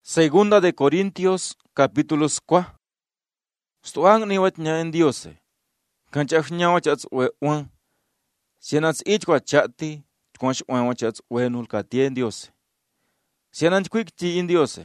Segunda de Corintios, capítulos 4. Stuang niwat nya en Diose. Kanchak nyawa chats we wan. Sianats ich kwa chati, kwansh wan chats we nul katie en Diose. Sianans quick ti in Diose.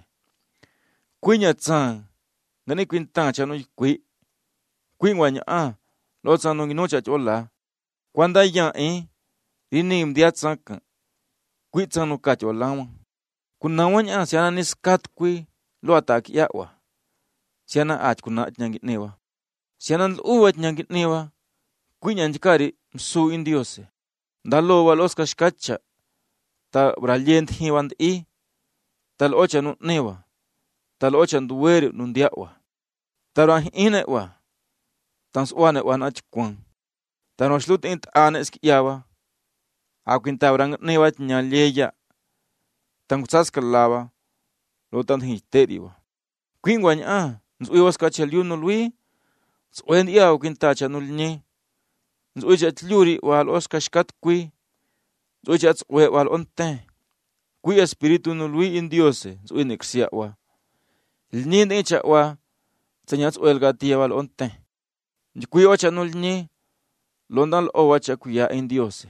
Quinya tsang. Ngani quintan chanu qui. Quinwanya lo tsanu no chat ola. Kwanda yan rinim dia tsankan. Qui tsanu kat olawan. Kunawanya siana niskat qui lo atak yawa. Siana ach kuna nyangit newa. Siana uwat nyangit newa. Quinya njikari msu in Diose. Dalo walos kashkacha. Ta bralient hiwand tal ocha nu newa. Tal ocha nduweri nundiawa. Tarang inewa. Tans wane wan achkwan. Tano slut int anes kiyawa. Akwintabrang newa nyaleya. Tangutsas kalawa. Lotan hiteriwa. Quingwanya nzuiwas kachaliuno lui. Zuen iaw kintacha nulni. Nzuichat liuri wal oskashkat kui. Nzuichat zue wal onte. Kui espiritu nului in Diose. Zuin exiawa. Lnin echa wa. Tanyats uelgatia wal onte. Kui ocha nulni. Londal owacha kuya in Diose.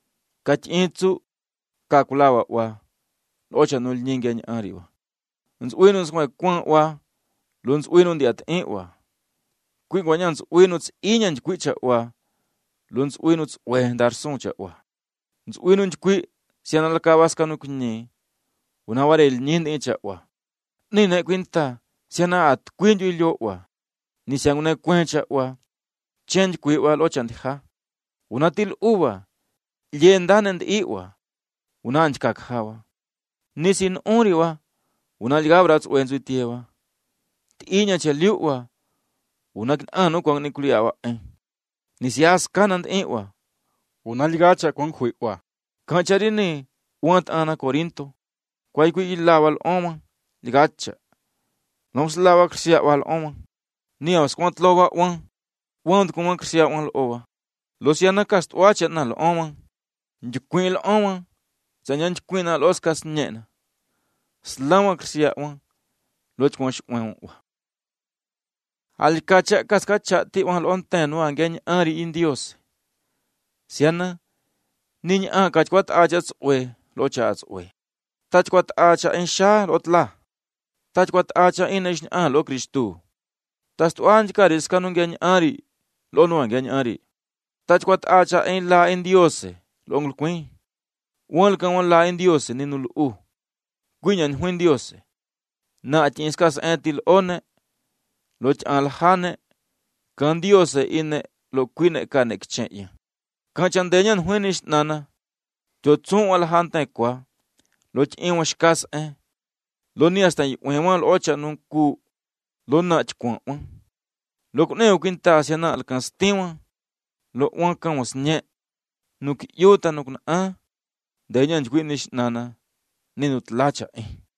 Kachintu kakulawa wa. Ocha nulni ngeny ariwa. Nzuinus ngwe kwan wa. Luns uinun diat wa. Kui gwanyans uinuts inyan kwicha wa. Luns uinuts we darsuncha wa. Nz uinun kui sianal kawaska nukni. Unaware el nyin echa wa. Nine kwinta siana at kwinju ilyo wa. Nisiangune kwencha wa. Change kui wa lochandha. Unatil uwa. Liendanend iwa. Unanchkak hawa. Nisin uri wa. Unaligabras wenzuitiewa. Tiinya chaliwa. Unakin anu kwang nikuliawa Nisias kanand wa. Unaligacha kwang huiwa. Kancharini uant ana Corinto. Kwai kui ilawal oma. Ligacha. Nomslawa krisia wal oma. Niawas kwant lowa wan. Want kuma krisia wal owa. Losiana kast wacha na lo oma. Njukwin lo oma. Zanyan jukwina los kas nyena. Slama krisia wan. Loch kwansh wan wa. Alikacha kaskacha ti wan onten wan geny ari in Dios. Siana niña kachkwat achats we lochats we. Tachkwat acha in sha lotla. Tachkwat acha in ish lo Kristu. Tastu anjkaris kanun geny ari lo geny ari. Tachkwat acha in la in Dios longul queen. Wal kan wan la in Dios ninul Gwinyan huin Dios. Na achinskas entil one. Loch alhane. Kan Dios ine lo quine kanek chenya. Kanchandenyan huinish nana. Jotsun alhante kwa. Loch inwashkas Lo ni hasta yueman ocha nunku. Lo na chkwan. Lo kuneo quinta siana alkanstima. Lo wankan was nye. Nuk yuta nuk Denyan huinish nana. Ninut lacha